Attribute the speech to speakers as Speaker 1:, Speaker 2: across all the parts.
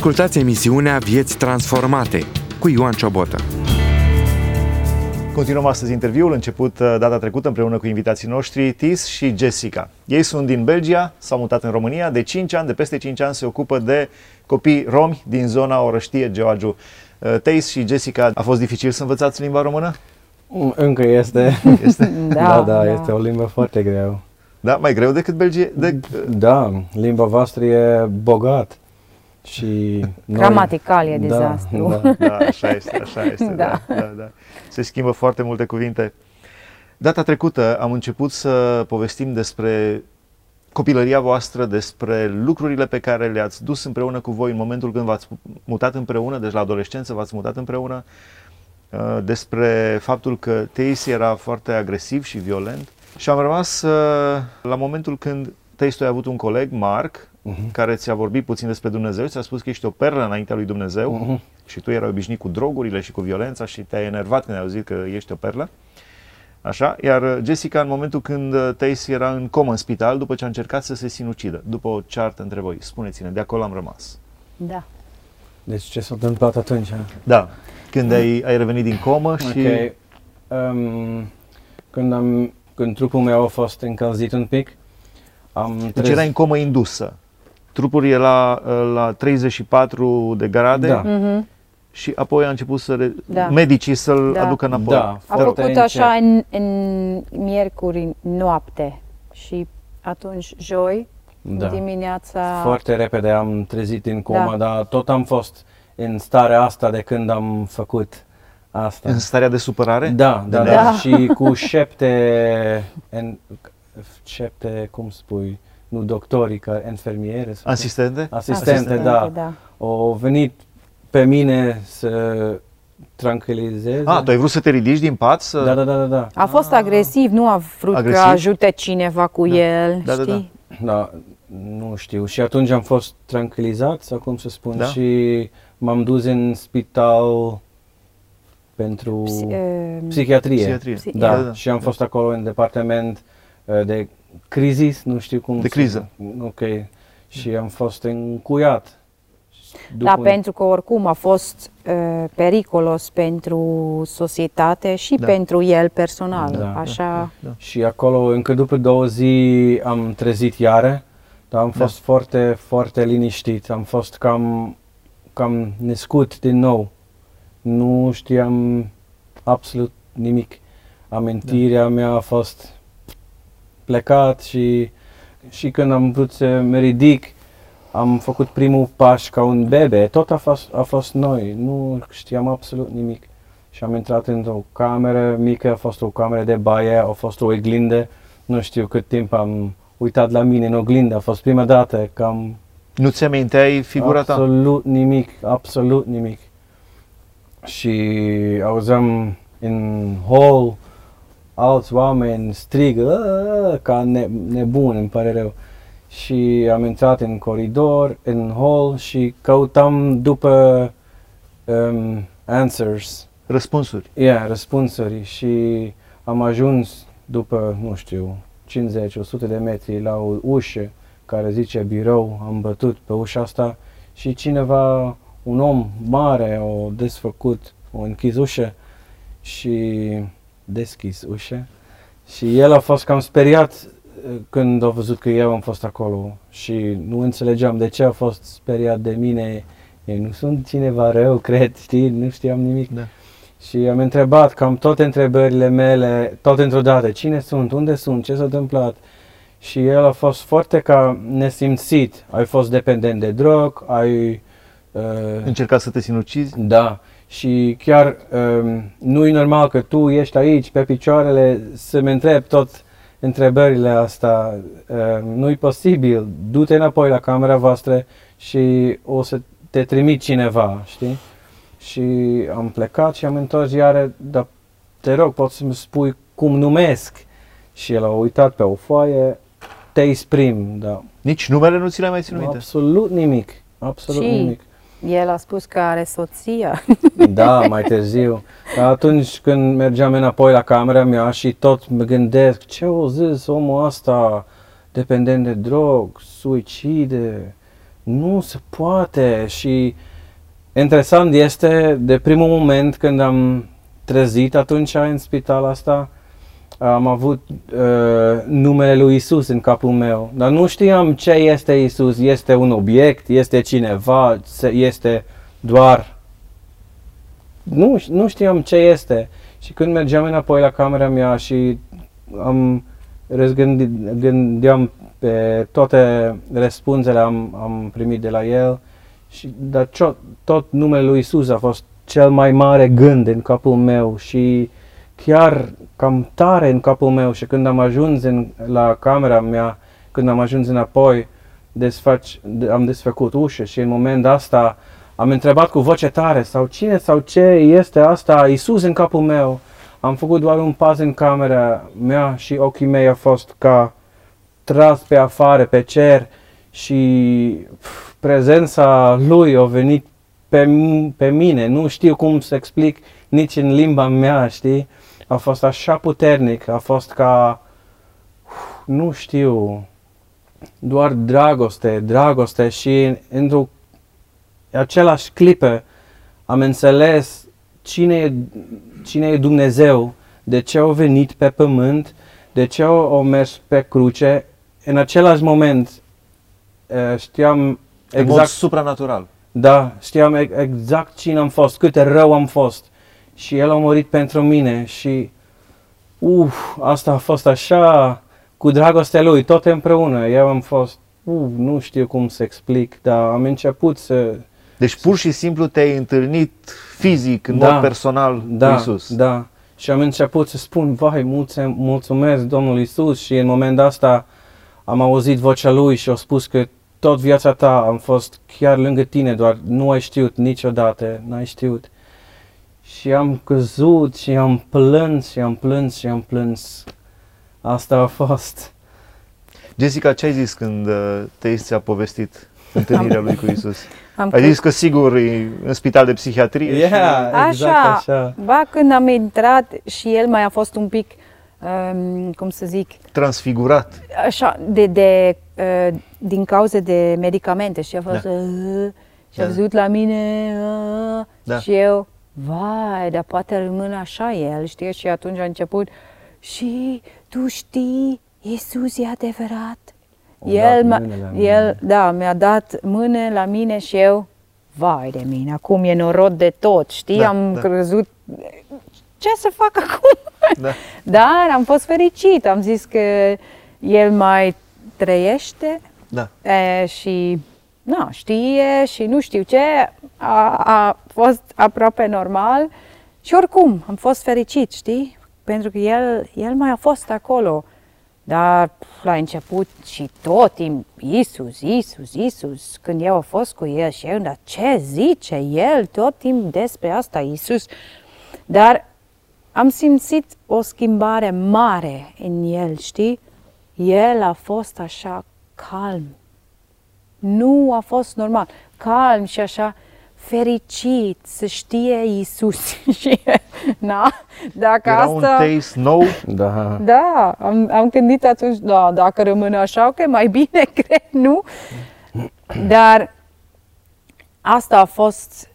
Speaker 1: Ascultați emisiunea Vieți Transformate cu Ioan Ciobotă.
Speaker 2: Continuăm astăzi interviul început data trecută împreună cu invitații noștri, Tis și Jessica. Ei sunt din Belgia, s-au mutat în România, de 5 ani, de peste 5 ani se ocupă de copii romi din zona Orăștie, Geoagiu. Tis și Jessica, a fost dificil să învățați limba română?
Speaker 3: Încă este. Da, este o limbă foarte greu.
Speaker 2: Da, mai greu decât
Speaker 3: Da, limba voastră e bogat. Și
Speaker 4: gramatical e dezastru.
Speaker 2: Da, așa este. Da. Se schimbă foarte multe cuvinte. Data trecută am început să povestim despre copilăria voastră, despre lucrurile pe care le-ați dus împreună cu voi în momentul când v-ați mutat împreună, deci la adolescență v-ați mutat împreună, despre faptul că Theis era foarte agresiv și violent. Și am rămas la momentul când Theis, tu ai avut un coleg, Marc, care ți-a vorbit puțin despre Dumnezeu, ți-a spus că ești o perlă înaintea lui Dumnezeu și tu erai obișnuit cu drogurile și cu violența și te-ai enervat când ai auzit că ești o perlă. Așa, iar Jessica, în momentul când Theis era în comă în spital, după ce a încercat să se sinucidă, după o ceartă între voi, spuneți-ne, de acolo am rămas.
Speaker 4: Da.
Speaker 3: Deci ce s-a întâmplat atunci?
Speaker 2: Da, când ai revenit din comă și...
Speaker 3: Ok, când trupul meu a fost încălzit un pic,
Speaker 2: deci era în comă indusă. Trupul era la 34 de grade. Da. Și apoi a început medicii să-l aducă înapoi.
Speaker 3: Da,
Speaker 4: a făcut așa în miercuri noapte și atunci joi dimineața...
Speaker 3: Foarte repede am trezit din comă, dar tot am fost în starea asta de când am făcut asta.
Speaker 2: În starea de supărare?
Speaker 3: Da. Și cu șepte, cum spui, nu doctorii, ca enfermiere. Asistente, da. Au venit pe mine să tranquilizeze.
Speaker 2: Tu ai vrut să te ridici din pat?
Speaker 3: Da.
Speaker 4: A fost agresiv, nu a vrut că ajute cineva cu el, știi?
Speaker 3: Da, nu știu. Și atunci am fost tranquilizat, sau cum să spun, și m-am dus în spital pentru psihiatrie. Da. Și am fost acolo în departament de crizis, nu știu cum.
Speaker 2: De criză.
Speaker 3: Ok. Și am fost încuiat.
Speaker 4: Pentru că oricum a fost periculos pentru societate și pentru el personal. Așa.
Speaker 3: Și acolo, încă după 2 zile, am trezit iară, dar am fost foarte, foarte liniștit. Am fost cam născut din nou. Nu știam absolut nimic. Amintirea mea a fost plecat și când am vrut să mă ridic, am făcut primul pas ca un bebe, tot a fost noi, nu știam absolut nimic. Și am intrat într-o cameră mică, a fost o cameră de baie, a fost o oglindă, nu știu cât timp am uitat la mine în oglindă, a fost prima dată că am...
Speaker 2: Nu ți aminteai figura ta?
Speaker 3: Absolut nimic. Și auzeam în hall alți oameni strigă ca nebun, îmi pare rău. Și am intrat în coridor, în hall și căutam după answers.
Speaker 2: Răspunsuri.
Speaker 3: Răspunsuri și am ajuns după, 50-100 de metri la o ușă care zice birou, am bătut pe ușa asta și cineva, un om mare, a desfăcut, a închis ușă și deschis ușă și el a fost cam speriat când a văzut că eu am fost acolo și nu înțelegeam de ce a fost speriat de mine. Eu nu sunt cineva rău, cred, știi, nu știam nimic. Da. Și am întrebat cam toate întrebările mele, tot într-o dată, cine sunt, unde sunt, ce s-a întâmplat. Și el a fost foarte ca nesimțit. Ai fost dependent de drog, ai...
Speaker 2: încercat să te sinucizi?
Speaker 3: Da. Și chiar nu e normal că tu ești aici pe picioarele să-mi întrebi tot întrebările astea, nu-i posibil, du-te înapoi la camera voastră și o să te trimit cineva, știi? Și am plecat și am întors iară, dar te rog, poți să-mi spui cum numesc? Și el a uitat pe o foaie, Theis Prim, da.
Speaker 2: Nici numele nu ți l-ai mai ținut minte?
Speaker 3: Absolut nimic, nimic.
Speaker 4: El a spus că are soția.
Speaker 3: Da, mai târziu. Dar atunci când mergeam înapoi la camera mea și tot mă gândesc ce o zis omul ăsta, dependent de drog, suicide, nu se poate. Și interesant este, de primul moment când am trezit atunci în spitalul ăsta, am avut numele lui Isus în capul meu, dar nu știam ce este Isus. Este un obiect, este cineva, este doar... Nu știam ce este. Și când mergeam înapoi la camera mea și gândeam pe toate răspunsurile am primit de la el, dar tot numele lui Isus a fost cel mai mare gând în capul meu și chiar cam tare în capul meu. Și când am ajuns la camera mea, când am ajuns înapoi, am desfăcut ușa și în momentul ăsta am întrebat cu voce tare, sau cine sau ce este asta, Isus în capul meu. Am făcut doar un pas în camera mea și ochii mei au fost ca tras pe afară, pe cer, și prezența lui a venit pe mine. Nu știu cum să explic nici în limba mea, știi? A fost așa puternic, a fost ca, nu știu, doar dragoste și într-o același clipă am înțeles cine e Dumnezeu, de ce a venit pe pământ, de ce a mers pe cruce. În același moment știam exact...
Speaker 2: În mod supranatural.
Speaker 3: Da, știam exact cine am fost, cât de rău am fost. Și El a murit pentru mine și asta a fost așa, cu dragostea Lui, tot împreună. Eu am fost, nu știu cum să explic, dar am început să...
Speaker 2: Deci pur și simplu te-ai întâlnit fizic, în mod personal cu Isus.
Speaker 3: Da, și am început să spun, vai, mulțumesc Domnul Isus, și în momentul ăsta am auzit vocea Lui și a spus că tot viața ta am fost chiar lângă tine, doar nu ai știut niciodată, n-ai știut. Și am căzut și am plâns. Asta a fost.
Speaker 2: Jessica, ce ai zis când Thais ți-a povestit întâlnirea lui cu Isus? Ai zis că sigur e în spital de psihiatrie.
Speaker 3: Exact așa.
Speaker 4: Ba, când am intrat și el mai a fost un pic, cum să zic...
Speaker 2: Transfigurat.
Speaker 4: Așa, din cauze de medicamente și a fost... și a văzut la mine și eu... Vai, dar poate rămâne așa el, știi? Și atunci a început, și tu știi, Iisus e adevărat. El mi-a dat mână la mine și eu, vai de mine, acum e norod de tot, știi? Am crezut, ce să fac acum? Dar am fost fericit, am zis că el mai trăiește și... știe și nu știu ce, a fost aproape normal și oricum am fost fericit, știi? Pentru că el mai a fost acolo. Dar la început și tot timp, Iisus, când eu am fost cu el și eu, dar ce zice el tot timp despre asta, Iisus? Dar am simțit o schimbare mare în el, știi? El a fost așa calm. Nu a fost normal, calm și așa fericit să știe Iisus. Și dacă
Speaker 2: era
Speaker 4: asta...
Speaker 2: un taste nou?
Speaker 4: Da, am gândit atunci, dacă rămâne așa, ok, mai bine, cred, nu? Dar asta a fost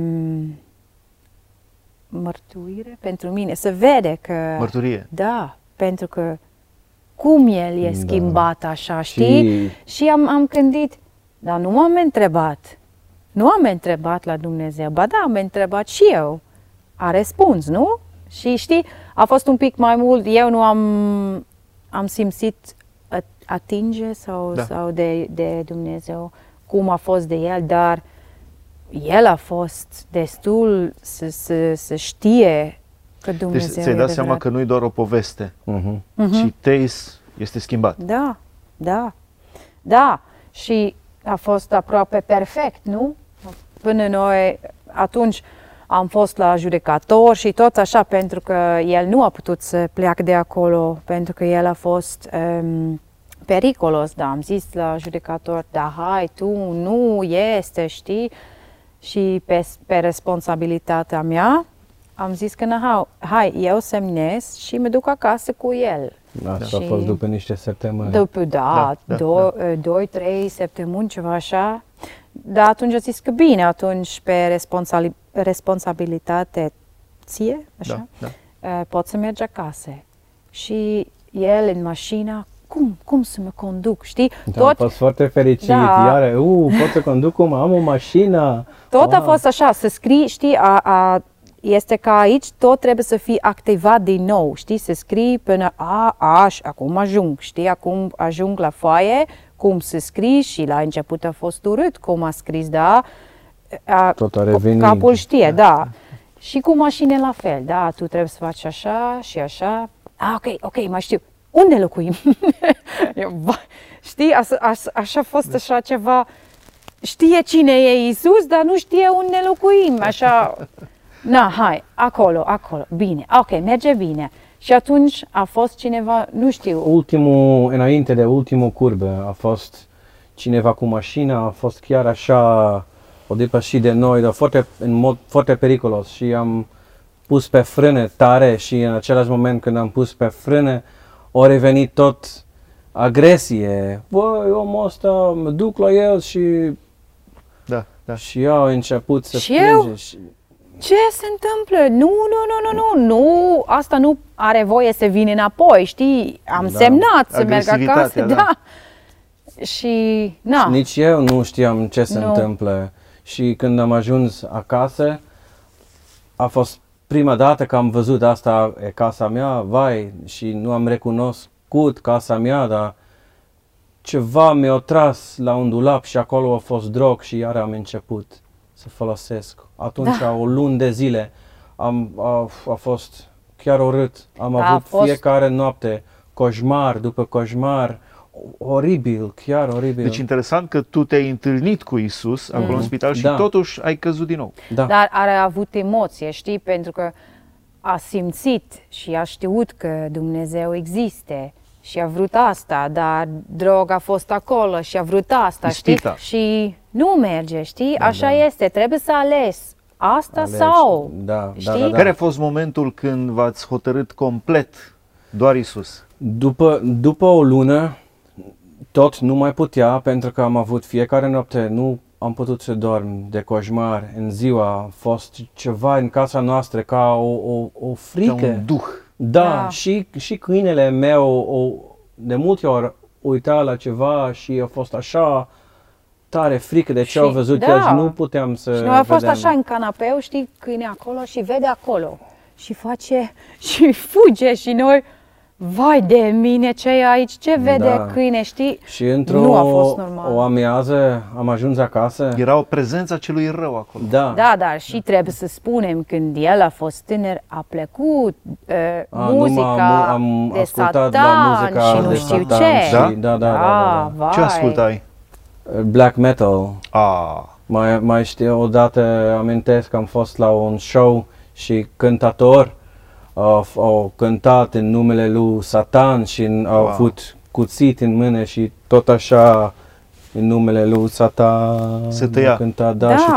Speaker 4: mărturie pentru mine, să vede că...
Speaker 2: Mărturie?
Speaker 4: Da, pentru că cum el e schimbat așa, știi? Și am gândit, dar nu m-am întrebat. Nu am întrebat la Dumnezeu, ba da, am întrebat și eu. A răspuns, nu? Și știi, a fost un pic mai mult, eu nu am simțit atinge sau de Dumnezeu, cum a fost de el, dar el a fost destul să știe că Dumnezeu
Speaker 2: deci ți-ai dat seama că nu-i doar o poveste, și Thais este schimbat.
Speaker 4: Da, și a fost aproape perfect, nu? Până noi, atunci am fost la judecător și tot așa, pentru că el nu a putut să pleacă de acolo, pentru că el a fost periculos, da, am zis la judecător, da, hai, tu nu este, știi? Și pe responsabilitatea mea, am zis că, hai, eu semnez și mă duc acasă cu el.
Speaker 3: Asta a fost după niște săptămâni.
Speaker 4: După, 2-3 săptămâni, ceva așa. Dar atunci a zis că bine, atunci pe responsabilitate ție, așa, poți să mergi acasă. Și el în mașină, cum să mă conduc, știi?
Speaker 3: Da, am fost foarte fericit, iar, pot să conduc cum am o mașină.
Speaker 4: Tot a fost așa, să scrii, știi, este ca aici tot trebuie să fie activat din nou, știi, să scrii până acum ajung, știi, acum ajung la foaie, cum să scrii și la început a fost urât cum a scris, da,
Speaker 3: tot a revenit.
Speaker 4: Capul știe, da. Și cu mașine la fel, da, tu trebuie să faci așa și așa, ok, mai știu, unde locuim? Știi, așa a fost așa ceva, știe cine e Iisus, dar nu știe unde locuim, așa, hai, acolo, bine, ok, merge bine. Și atunci a fost cineva, nu știu.
Speaker 3: Înainte de ultimul curbă, a fost cineva cu mașina, a fost chiar așa, o depășit de noi, dar în mod foarte periculos și am pus pe frâne tare și în același moment când am pus pe frâne, a revenit tot agresie. Băi, omul ăsta, mă duc la el și...
Speaker 2: Da.
Speaker 3: Și eu a început să
Speaker 4: plânge. Ce se întâmplă? Nu, asta nu are voie să vină înapoi, știi? Am semnat să merg acasă, da. Și,
Speaker 3: nici eu nu știam ce se întâmplă. Și când am ajuns acasă, a fost prima dată că am văzut asta e casa mea, și nu am recunoscut casa mea, dar ceva mi-a tras la un dulap și acolo a fost drog și iar am început să folosesc. Atunci, o lună de zile, a fost chiar urât. Am avut fiecare noapte coșmar după coșmar, oribil, chiar oribil.
Speaker 2: Deci interesant că tu te-ai întâlnit cu Iisus acolo în spital și totuși ai căzut din nou.
Speaker 4: Da. Dar a avut emoție, știi, pentru că a simțit și a știut că Dumnezeu există. Și a vrut asta, dar drog a fost acolo și a vrut asta,
Speaker 2: Ispita.
Speaker 4: Știi? Și nu merge, știi? Așa este, trebuie să ales asta sau, știi?
Speaker 2: Care a fost momentul când v-ați hotărât complet doar Iisus?
Speaker 3: După o lună, tot nu mai putea, pentru că am avut fiecare noapte, nu am putut să dorm de coșmar. În ziua a fost ceva în casa noastră ca o frică.
Speaker 2: Ca un duh.
Speaker 3: Da, și câinele meu de multe ori uita la ceva și a fost așa tare frică de ce au văzut el și nu puteam să vedem.
Speaker 4: Și noi a fost așa în canapeu, știi, câine acolo și vede acolo și face și fuge și noi, vai de mine, ce e aici, ce vede câine, știi?
Speaker 3: Și într-o amiază am ajuns acasă.
Speaker 2: Era o prezență celui rău acolo.
Speaker 4: Da, dar și trebuie să spunem, când el a fost tânăr, a plăcut muzica de Satan și nu știu ce.
Speaker 3: Da.
Speaker 2: Ce ascultai?
Speaker 3: Black metal. Mai știu, odată amintesc că am fost la un show și cântator au cântat în numele lui Satan și au avut cuțit în mână și tot așa în numele lui Satan
Speaker 2: se tăia.
Speaker 3: Cântat,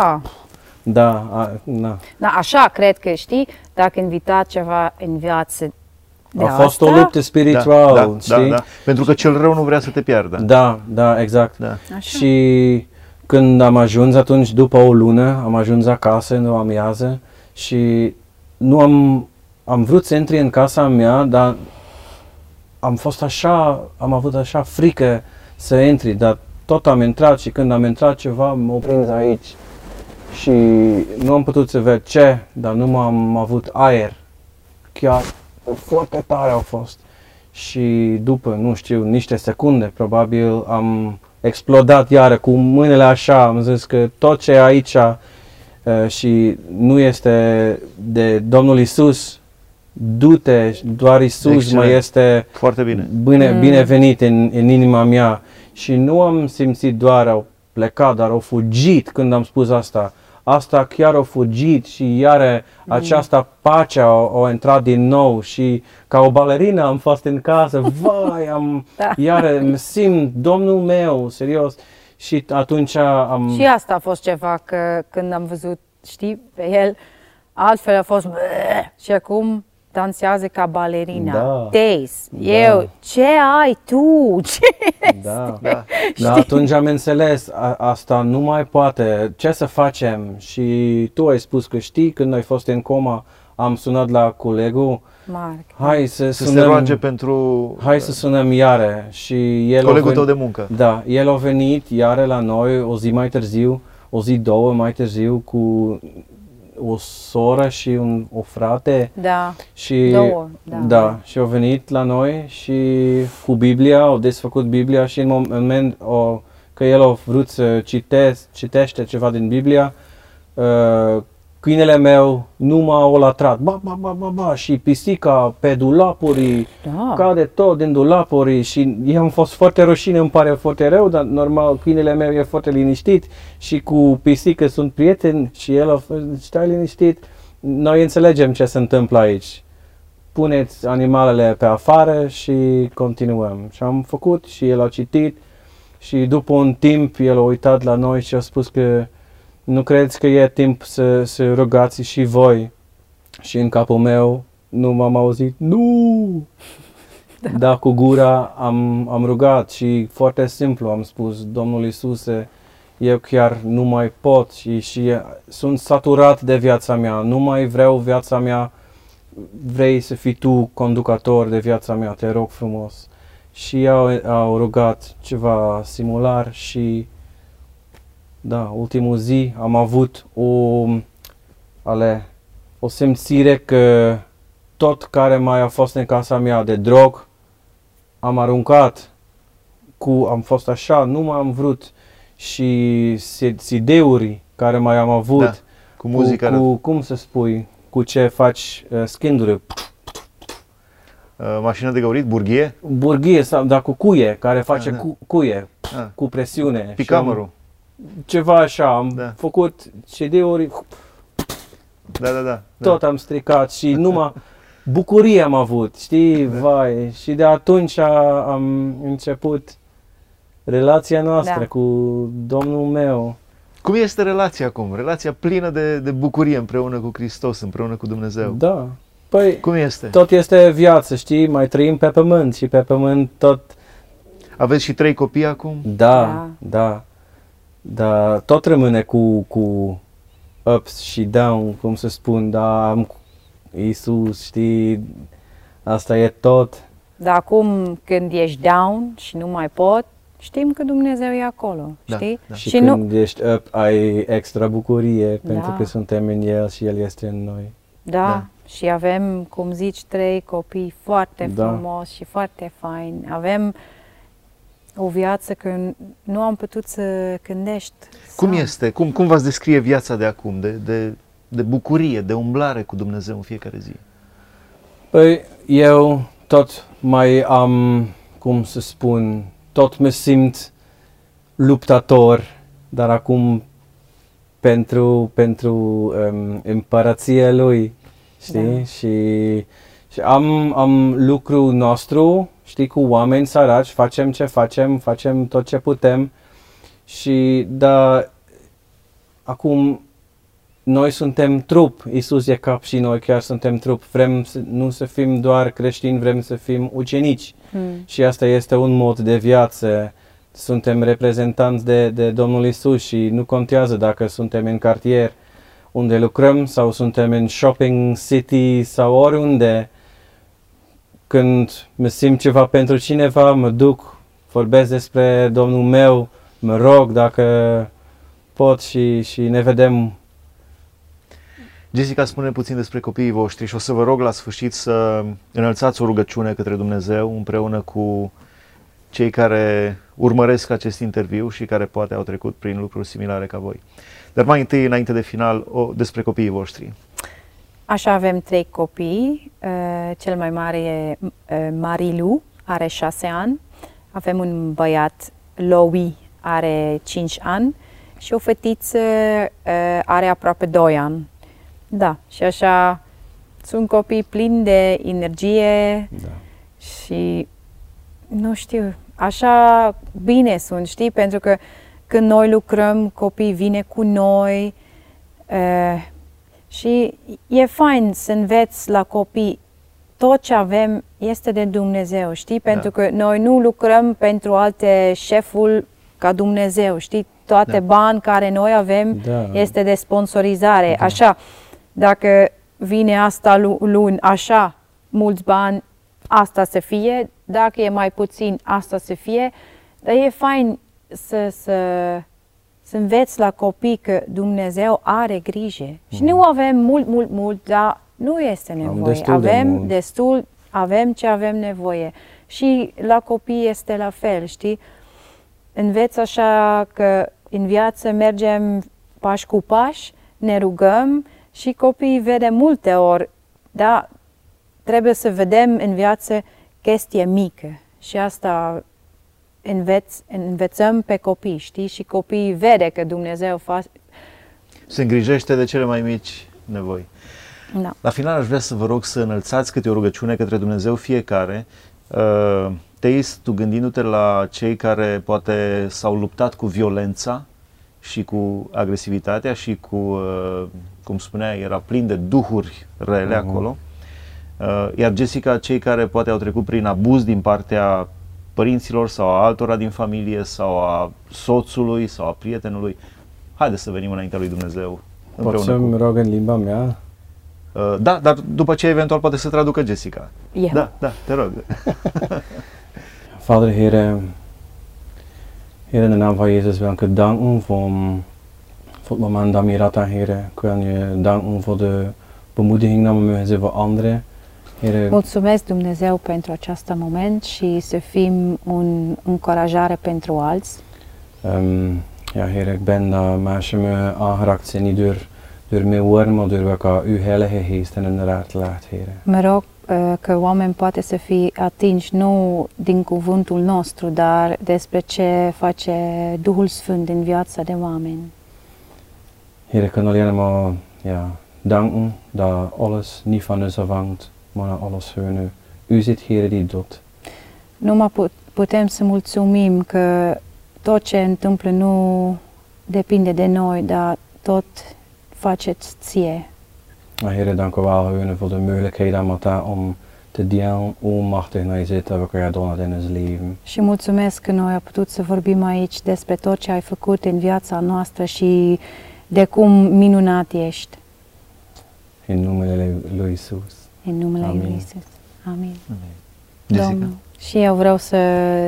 Speaker 4: așa cred că, știi, dacă invita ceva în viață de
Speaker 3: a fost o luptă spirituală, știi?
Speaker 2: Da. Pentru că cel rău nu vrea să te piardă.
Speaker 3: Da, exact. Și când am ajuns atunci, după o lună, am ajuns acasă în o amiază și nu am vrut să intri în casa mea, dar am avut așa frică să intri, dar tot am intrat și când am intrat ceva m-a prins aici și nu am putut să ved ce, dar nu am avut aer. Chiar foarte tare au fost. Și după, nu știu, niște secunde, probabil am explodat iară cu mâinile așa, am zis că tot ce e aici și nu este de Domnul Iisus, du-te, doar Iisus mai este
Speaker 2: foarte bine.
Speaker 3: Binevenit în inima mea. Și nu am simțit doar au plecat, dar au fugit când am spus asta. Asta chiar au fugit și iar această pace a intrat din nou și ca o balerină am fost în casă, iar îmi simt Domnul meu, serios. Și atunci am...
Speaker 4: Și asta a fost ceva, că când am văzut, știi, pe el, altfel a fost și acum dansează ca balerina.
Speaker 3: Da.
Speaker 4: Days.
Speaker 3: Da.
Speaker 4: Eu, ce ai tu? Ce
Speaker 3: Da.
Speaker 2: Da.
Speaker 3: Dar atunci am înțeles, asta nu mai poate, ce să facem? Și tu ai spus că știi, când ai fost în coma, am sunat la colegul,
Speaker 4: Marc.
Speaker 3: hai să
Speaker 2: Să
Speaker 3: sunăm,
Speaker 2: se roage pentru
Speaker 3: hai să sunăm iară. Și el
Speaker 2: colegul tău de muncă.
Speaker 3: Da, el a venit iară la noi o zi mai târziu, o zi, două mai târziu, cu o soră și o frate.
Speaker 4: Da.
Speaker 3: Și,
Speaker 4: Două, da.
Speaker 3: Și au venit la noi și cu Biblia, au desfăcut Biblia și în moment că el a vrut să citește ceva din Biblia, câinele meu nu m-a latrat, ba, și pisica pe dulapuri, cade tot din dulapuri și eu am fost foarte rușine, îmi pare foarte rău, dar normal câinele meu e foarte liniștit și cu pisică sunt prieteni și el a fost, stai liniștit, noi înțelegem ce se întâmplă aici. Puneți animalele pe afară și continuăm. Și am făcut și el a citit și după un timp el a uitat la noi și a spus că nu credeți că e timp să rugați și voi? Și în capul meu nu m-am auzit, nu! Dar cu gura am rugat și foarte simplu am spus, Domnul Iisuse, eu chiar nu mai pot și sunt saturat de viața mea, nu mai vreau viața mea, vrei să fii tu conducător de viața mea, te rog frumos. Și au rugat ceva similar și da, ultimul zi am avut o simțire că tot care mai a fost în casa mea de drog, am aruncat, am fost așa, nu m-am vrut și CD-uri care mai am avut,
Speaker 2: da, cu muzica,
Speaker 3: cum să spui, cu ce faci scânduri.
Speaker 2: Mașină de găurit, burghie?
Speaker 3: Burghie, dar cu cuie, care face cuie, cu presiune.
Speaker 2: Picamărul.
Speaker 3: Ceva așa, am făcut CD-uri, tot am stricat și numai bucurie am avut, știi, vai, și de atunci am început relația noastră cu Domnul meu.
Speaker 2: Cum este relația acum? Relația plină de bucurie împreună cu Hristos, împreună cu Dumnezeu.
Speaker 3: Da, păi
Speaker 2: cum este?
Speaker 3: Tot este viață, știi, mai trăim pe pământ și pe pământ tot.
Speaker 2: Aveți și 3 copii acum?
Speaker 3: Da. Dar tot rămâne cu ups și down, cum să spun, dar am Iisus, știi, asta e tot.
Speaker 4: Dar acum când ești down și nu mai pot, știm că Dumnezeu e acolo, știi?
Speaker 3: Da. Și când ești up, ai extra bucurie, pentru că suntem în El și El este în noi.
Speaker 4: Da, și avem, cum zici, 3 copii foarte frumos și foarte faini. Avem o viață că nu am putut să gândești.
Speaker 2: Cum este? Cum v-ați descrie viața de acum, de bucurie, de umblare cu Dumnezeu în fiecare zi?
Speaker 3: Păi, eu tot mai am, cum să spun, tot mă simt luptător, dar acum pentru împărăția Lui, știi? Și am lucrul nostru, știi, cu oameni săraci, facem ce facem tot ce putem dar acum noi suntem trup, Iisus e cap și noi chiar suntem trup, vrem nu să fim doar creștini, vrem să fim ucenici și asta este un mod de viață, suntem reprezentanți de Domnul Iisus și nu contează dacă suntem în cartier unde lucrăm sau suntem în shopping city sau oriunde. Când mă simt ceva pentru cineva, mă duc, vorbesc despre Domnul meu, mă rog dacă pot și ne vedem.
Speaker 2: Jessica, spune puțin despre copiii voștri și o să vă rog la sfârșit să înălțați o rugăciune către Dumnezeu împreună cu cei care urmăresc acest interviu și care poate au trecut prin lucruri similare ca voi. Dar mai întâi, înainte de final, despre copiii voștri.
Speaker 4: Așa, avem 3 copii. Cel mai mare e Marilu, are 6 ani. Avem un băiat, Louis, are 5 ani. Și o fetiță are aproape 2 ani. Da, și așa sunt copii plini de energie și nu știu, așa bine sunt, știi? Pentru că când noi lucrăm, copiii vine cu noi și e fain să înveți la copii tot ce avem este de Dumnezeu, știi? Pentru că noi nu lucrăm pentru alte șeful ca Dumnezeu, știi? Toate bani care noi avem este de sponsorizare. Așa, dacă vine asta luni, așa, mulți bani, asta să fie, dacă e mai puțin, asta să fie, dar e fain să înveți la copii că Dumnezeu are grijă. Și nu avem mult, dar nu este nevoie. Avem ce avem nevoie. Și la copii este la fel, știi? Înveți așa că în viață mergem pași cu pași, ne rugăm și copiii vede multe ori, da, trebuie să vedem în viață chestie mică și asta învețăm pe copii, știi? Și copiii vede că Dumnezeu
Speaker 2: se îngrijește de cele mai mici nevoi.
Speaker 4: Da.
Speaker 2: La final aș vrea să vă rog să înălțați câte o rugăciune către Dumnezeu fiecare. Teis, tu gândindu-te la cei care poate s-au luptat cu violența și cu agresivitatea și cu, cum spunea, era plin de duhuri rele acolo. Iar Jessica, cei care poate au trecut prin abuz din partea părinților sau a altora din familie sau a soțului sau a prietenului. Haideți să venim înaintea lui Dumnezeu împreună.
Speaker 3: Pot să-mi rog în limba mea?
Speaker 2: Da, dar după ce eventual poate să traducă Jessica.
Speaker 4: Yeah.
Speaker 2: Da, te rog.
Speaker 3: Vader, Heer, in de naam van Jezus wil ik u danken voor het moment dat we hier hadden, Heer. Ik wil je danken voor de bemoediging dat we mogen zijn voor anderen. Heer,
Speaker 4: mulțumesc Dumnezeu pentru acest moment și să fim o încurajare pentru alții.
Speaker 3: Ja, Heer, ik ben dat mensen me aangeraakt zijn, niet door mijn woorden, maar door welke uw Heilige Geest in hun hart legt, Heer.
Speaker 4: Mă rog că oameni poate să fie atinși nu din cuvântul nostru, dar despre ce face Duhul Sfânt în viața de oameni.
Speaker 3: Heer, ik kan alleen maar danken dat alles niet van ons afhangt, maar dat alles gewoon u zit, Heer, die doet.
Speaker 4: Numai putem să mulțumim că tot ce întâmplă nu depinde de noi, dar tot faceți ție.
Speaker 3: Heer, dank u wel gewoon voor de mogelijkheid om te delen hoe machtig noi zit dat we gedaan in ons leven.
Speaker 4: Și mulțumesc că noi am putut să vorbim aici despre tot ce ai făcut în viața noastră și de cum minunat ești.
Speaker 3: In numele lui Iisus.
Speaker 4: În numele lui Iisus. Amin.
Speaker 2: Jessica.
Speaker 4: Și eu vreau să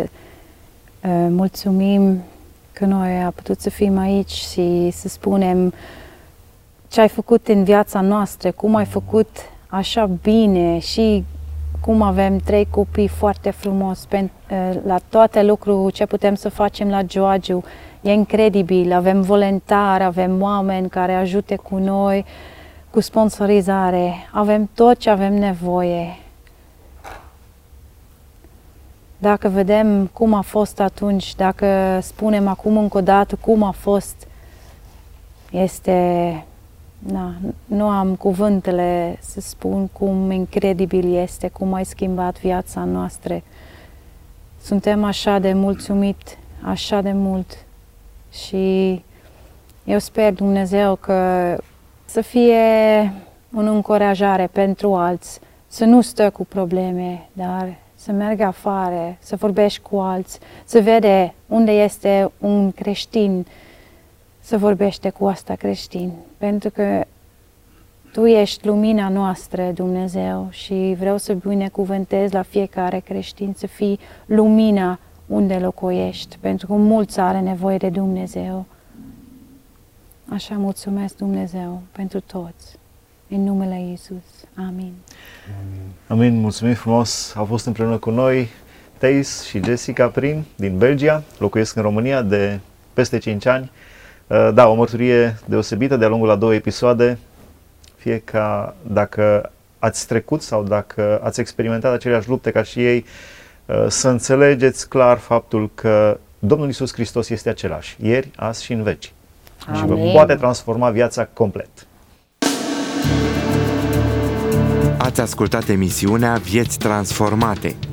Speaker 4: mulțumim că noi am putut să fim aici și să spunem ce ai făcut în viața noastră, cum ai făcut așa bine și cum avem 3 copii foarte frumos la toate lucruri ce putem să facem la Joagiu. E incredibil, avem voluntari, avem oameni care ajută cu noi, cu sponsorizare, avem tot ce avem nevoie. Dacă vedem cum a fost atunci, dacă spunem acum încă o dată cum a fost, nu am cuvântele să spun cum incredibil este, cum ai schimbat viața noastră. Suntem așa de mulțumit, așa de mult și eu sper Dumnezeu că să fie o încurajare pentru alții, să nu stă cu probleme, dar să meargă afară, să vorbești cu alții, să vede unde este un creștin, să vorbește cu asta creștin, pentru că Tu ești lumina noastră, Dumnezeu, și vreau să binecuvântez la fiecare creștin să fii lumina unde locuiești, pentru că mulți are nevoie de Dumnezeu. Așa mulțumesc Dumnezeu pentru toți. În numele Iisus. Amin.
Speaker 2: Amin. Mulțumim frumos. Au fost împreună cu noi Teis și Jessica Prin din Belgia. Locuiesc în România de peste 5 ani. Da, o mărturie deosebită de-a lungul a 2 episoade. Fie ca dacă ați trecut sau dacă ați experimentat aceleași lupte ca și ei, să înțelegeți clar faptul că Domnul Iisus Hristos este același, ieri, azi și în veci.
Speaker 4: Amin.
Speaker 2: Și vă poate transforma viața complet.
Speaker 1: Ați ascultat emisiunea Vieți Transformate.